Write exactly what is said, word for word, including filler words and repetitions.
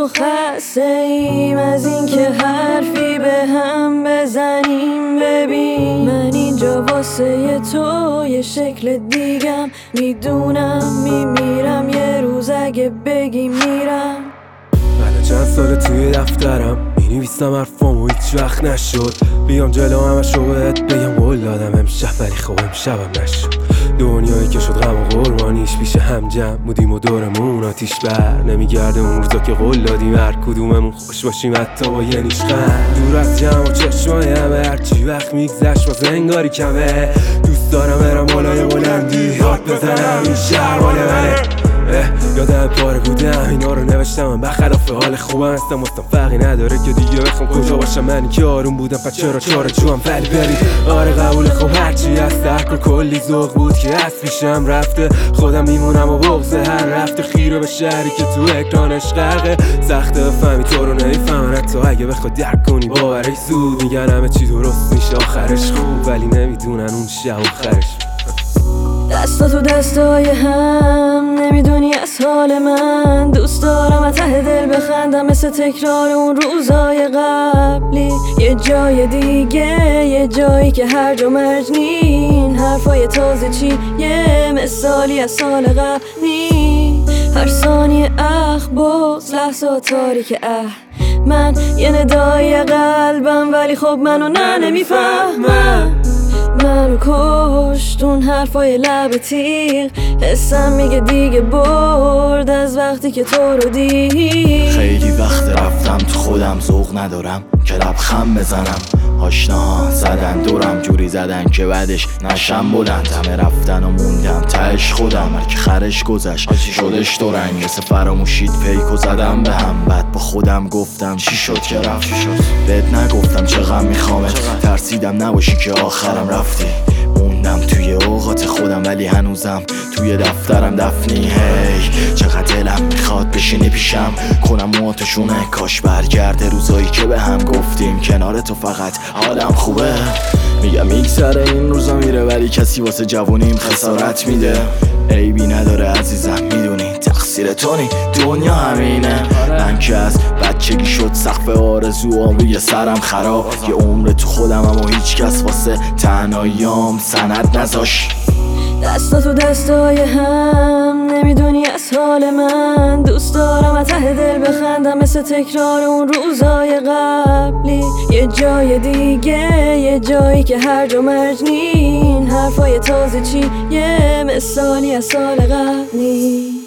و خسته ایم از این که حرفی به هم بزنیم. ببین من اینجا واسه تو یه شکل دیگم، میدونم میمیرم یه روز اگه بگی میرم. من چند سال توی دفترم مینویسم حرفامو هیچ وقت نشد بیام جلو همشو بهت بگم قول دادم امشب، ولی خب امشبم نشد. دنیایی که شد غم و قربانیش پیش هم جمع بودیم و دورمون آتیش بر نمیگرده اون روزا که قول دادیم هر کدوممون خوش باشیم حتی با یه نیشخند. دور از جمع و چشمای همه هرچی وقت میگذشت باز انگاری کمه. دوست دارم برم بالای بلندی یاد بزنم این شهر مال منه. یادم پاره بودم اینا رو نوشتم، من بخلاف حال خوبم هستم واسم فرقی نداره که دیگه بخوام کجا باشم. من که آروم بودم پس چرا چاره چوام ولی برید. آره قبول خب هرچی هست درک کلی ذوق بود که از پیشم رفته. خودم میمونم و بغض هر رفته خیره به شهری که تو اکرانش غرقه. سخته بفهمی تو رو نمیفهمن حتی اگه بخوای درک کنی باورش زود. میگن همه چی درست میشه آخرش خوب، ولی نمیدونن اون شب آخرش. دستا تو دستای هم نمیدونی از حال من. دوست دارم از ته دل بخندم مثل تکرار اون روزای قبلی. یه جای دیگه، یه جایی که هر جا مرج نین. حرفای تازه چی یه مثالی از سال قبل نی. هر ثانیه اخباز لحظه تاریک اه من یه ندای قلبم، ولی خب منو نه نمیفهمم. منو کشت اون حرفای لب تیغ، حسم میگه دیگه برد از وقتی که تو رو دید. خیلی وقت رفتم تو خودم ذوق ندارم که لبخند بزنم. آشناها زدن دورم جوری زدن که بعدش نشم بلند. همه رفتن و موندم تهش خودم، هر که خرش گذشت شدش دو رنگ مثل فراموشید پیکو زدم به هم. بعد با خودم گفتم چی شد که رفت، بهت نگفتم چه غم میخوامت. ترسیدم نباشی که آخرم رفتی. موندم توی اوقات خودم ولی هنوزم توی دفترم دفنی. هی چقدر دلم میخواد بشینی پیشم کنم مواتشونه. کاش برگرده روزایی که به هم گفتیم کنار تو فقط حالم خوبه. میگم میگذره این روزا میره ولی کسی واسه جوونیم خسارت میده. عیبی نداره عزیزم میدونی تقصیر تو نی دنیا همینه. من که از بچگی شد سقف آرزوام روی سرم خراب. یه عمر تو خودم اما هیچ کس واسه تنهاییام سند نذاش. دستا تو دستای هم نمیدونی از حال من. دوست دارم از ته دل بخندم مثل تکرار اون روزای قبلی. یه جای دیگه، یه جایی که هر جا مرج نین. حرفای تازه چی یه مثالی از سال قبلی.